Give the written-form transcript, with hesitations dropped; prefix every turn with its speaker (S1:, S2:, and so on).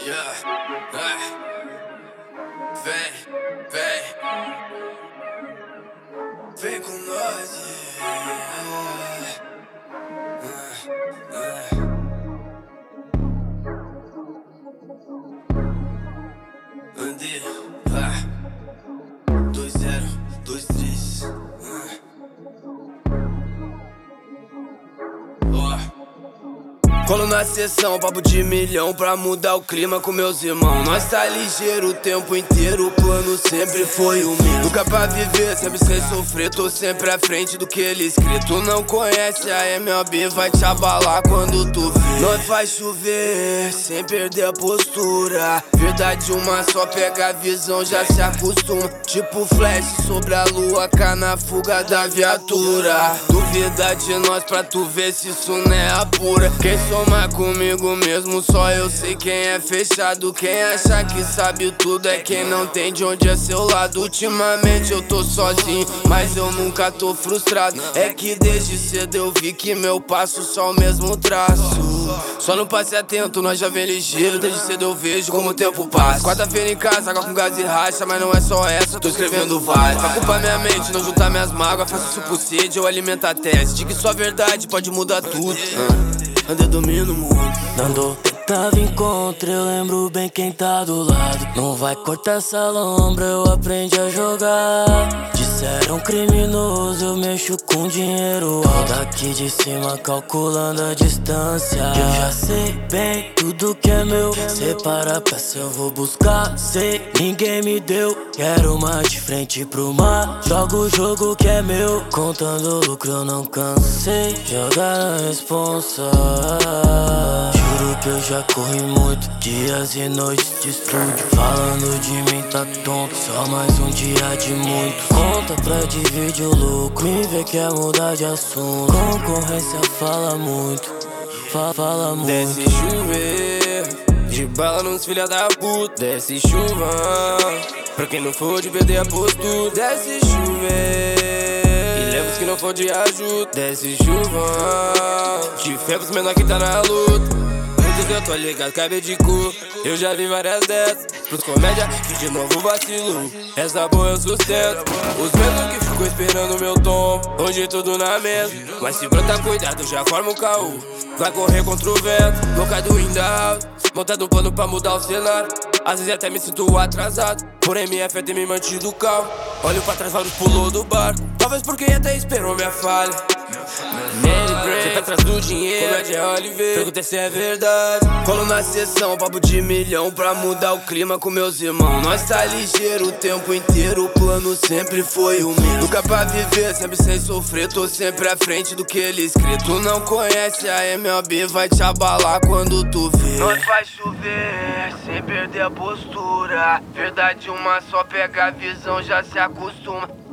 S1: Yeah. Vem, vem. Vem com nós. Andei, 2023. Colo na sessão, papo de milhão pra mudar o clima com meus irmãos. Nós tá ligeiro o tempo inteiro, o plano sempre foi o mesmo. Nunca pra viver, sempre sem sofrer, tô sempre à frente do que ele escrito. Tu não conhece a MLB, vai te abalar quando tu vê. Nós vai chover, sem perder a postura. Verdade uma só, pega a visão, já se acostuma. Tipo flash sobre a lua, cá na fuga da viatura. Duvida de nós pra tu ver se isso não é a pura. Quem somar comigo mesmo, só eu sei quem é fechado. Quem acha que sabe tudo é quem não tem de onde é seu lado. Ultimamente eu tô sozinho, mas eu nunca tô frustrado. É que desde cedo eu vi que meu passo só o mesmo traço. Só não passe atento, nós já vem ligeiro. Desde cedo eu vejo como o tempo passa. Quarta-feira em casa, água com gás e racha. Mas não é só essa, tô escrevendo várias. Pra culpar minha mente, não juntar minhas mágoas. Faço isso por sede, eu alimento a tese. De que sua verdade pode mudar tudo. Anda domina o mundo.
S2: Dando tentava encontro, eu lembro bem quem tá do lado. Não vai cortar essa lombra, eu aprendi a jogar. Disseram criminoso, eu mexo com dinheiro. Tô daqui de cima calculando a distância. Eu já sei bem tudo que é meu. Separa peça, eu vou buscar. Sei, ninguém me deu. Quero mais de frente pro mar. Jogo o jogo que é meu. Contando lucro, eu não cansei. Jogar a responsa. Juro que eu já corri muito, dias e noites de estúdio. Falando de mim tá tonto, só mais um dia de muito. Conta pra dividir o lucro, me vê quer mudar de assunto. Concorrência fala muito, fala muito.
S1: Desce chover, de bala nos filha da puta. Desce chuva, pra quem não for de perder a postura. Desce chover, e leva os que não for de ajuda. Desce chuva, de fé pros menor que tá na luta. Eu tô ligado, acabei de cu. Eu já vi várias dessas. Pros comédia que de novo vacilo. Essa boa eu sustento. Os mesmos que ficou esperando o meu tom. Hoje tudo na mesa. Mas se brotar cuidado, já forma o caô. Vai correr contra o vento. Loucado ainda montado um plano pra mudar o cenário. Às vezes até me sinto atrasado, porém minha fé tem me mantido calmo. Olho pra trás, vários pulou do barco. Talvez porque até esperou minha falha. Sempre atrás do dinheiro, comédia é Oliver. Perguntei se é verdade. Colo na sessão, papo de milhão pra mudar o clima com meus irmãos. Nós tá ligeiro o tempo inteiro, o plano sempre foi o mesmo. Nunca pra viver, sempre sem sofrer, tô sempre à frente do que ele escrito. Tu não conhece a MLB, vai te abalar quando tu vê. Nós vai chover, sem perder a postura. Verdade uma só, pega a visão, já se acostuma.